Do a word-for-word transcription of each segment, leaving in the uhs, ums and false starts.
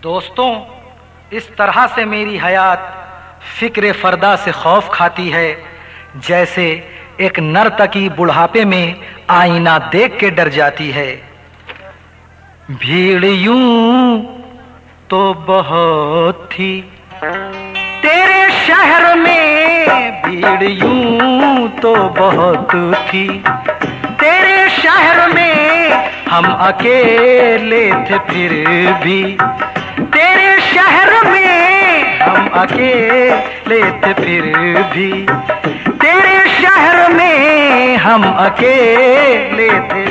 दोस्तों, इस तरह से मेरी हयात फिक्र फरदा से खौफ खाती है जैसे एक नर्तकी बुढ़ापे में आईना देख के डर जाती है। भीड़ यूं तो बहुत थी तेरे शहर में, भीड़ यूं तो बहुत थी तेरे शहर में, हम अकेले थे फिर भी तेरे शहर में, हम अकेले थे फिर भी तेरे शहर में, हम अकेले थे।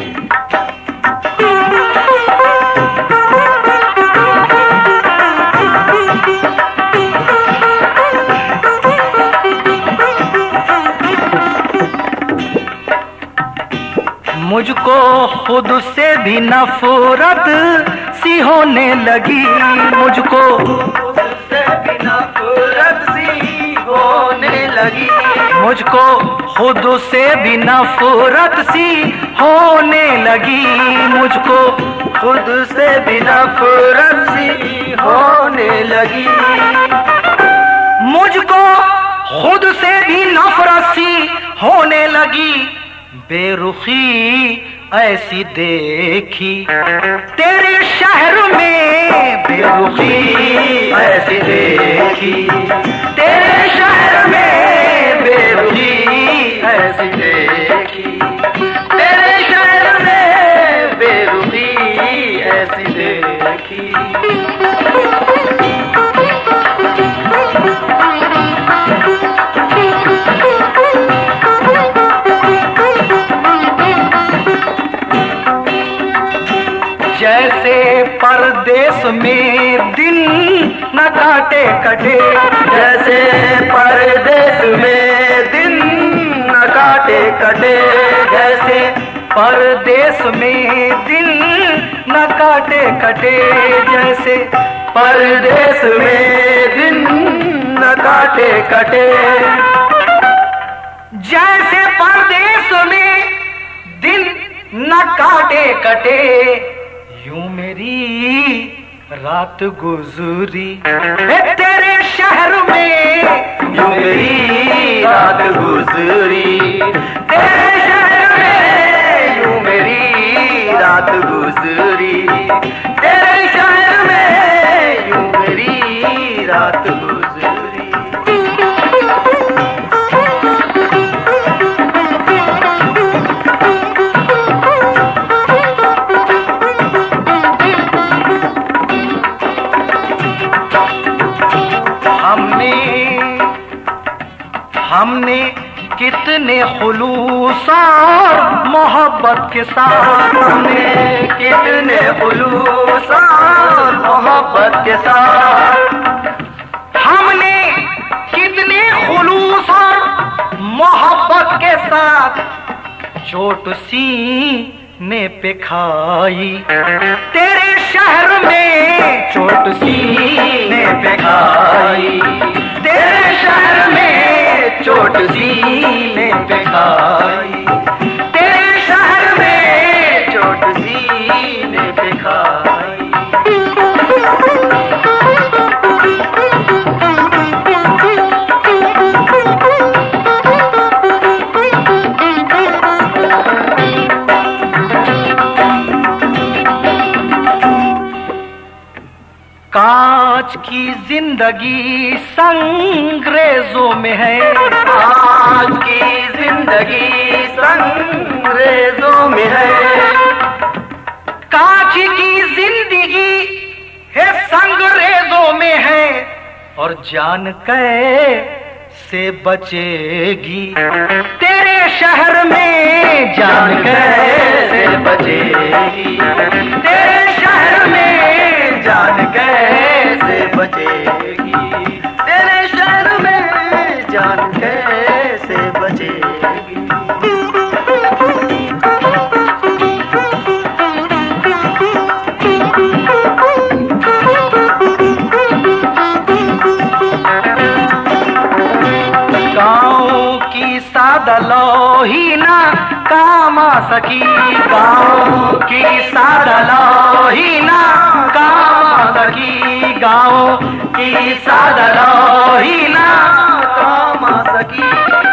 मुझको खुद से भी नफरत सी होने लगी, मुझको खुद से भी नफरत सी होने लगी, मुझको खुद से भी नफरत सी होने लगी, मुझको खुद से भी नफरत सी होने लगी, मुझको खुद से भी नफरत सी होने लगी। बेरुखी ऐसी देखी तेरे शहर में, बेरुखी ऐसी देखी तेरे शहर में, बेरुखी ऐसी देखी तेरे शहर में, बेरुखी ऐसी देखी। जैसे परदेश में दिन न काटे कटे, जैसे परदेश में दिन न काटे कटे, जैसे परदेश में दिन न काटे कटे, जैसे परदेश में दिन न काटे कटे, जैसे परदेश में दिन न काटे कटे, यूं मेरी रात गुजरी तेरे शहर में, यूं मेरी रात गुजरी तेरे शहर में, यूं मेरी रात गुजरी तेरे शहर में, यूं मेरी रात गुजरी। हमने कितने खुलूस और मोहब्बत के साथ, हमने कितने खुलूस और मोहब्बत के साथ, हमने कितने खुलूस और मोहब्बत के साथ चोट सीने पे खाई तेरे शहर में, चोट सीने पे खाई तेरे शहर में, चोट सीने पे खाई तेरे शहर में, चोट सीने पे खाई। कांच की जिंदगी संग्रेजों में है, कांच की जिंदगी संग्रेजों में है, कांच की जिंदगी है संग्रेजों में है, और जान कैसे बचेगी तेरे शहर में, जान कैसे बचेगी तेरे शहर में, जान कैसे बचेगी तेरे शहर में, जान कैसे बचेगी। गाँव की सादा लोही ना काम आ सकी, गाँव की सादा लोही ना काम सकी, गाँव की सादा लोही ना काम सकी,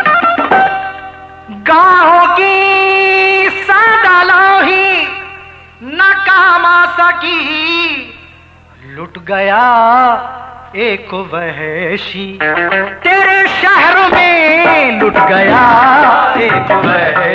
गाँव की सादा लोही न काम सकी। लुट गया एक वहशी तेरे शहर में, लुट गया एक वहशी